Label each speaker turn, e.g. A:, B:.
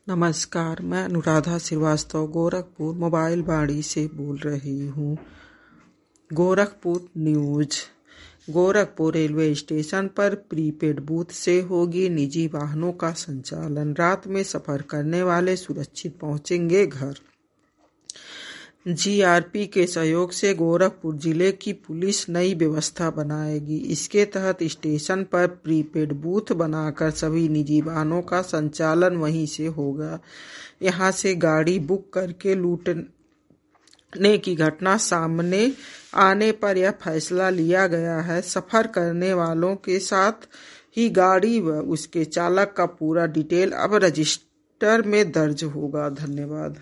A: नमस्कार, मैं अनुराधा श्रीवास्तव गोरखपुर मोबाइल बाड़ी से बोल रही हूँ। Gorakhpur news. Gorakhpur railway station पर प्रीपेड बूथ से होगी निजी वाहनों का संचालन। रात में सफर करने वाले सुरक्षित पहुंचेंगे घर। जीआरपी के सहयोग से गोरखपुर जिले की पुलिस नई व्यवस्था बनाएगी। इसके तहत स्टेशन पर प्रीपेड बूथ बनाकर सभी निजी वाहनों का संचालन वहीं से होगा। यहां से गाड़ी बुक करके लूटने की घटना सामने आने पर यह फैसला लिया गया है। सफर करने वालों के साथ ही गाड़ी व उसके चालक का पूरा डिटेल अब रजिस्टर में दर्ज होगा। धन्यवाद।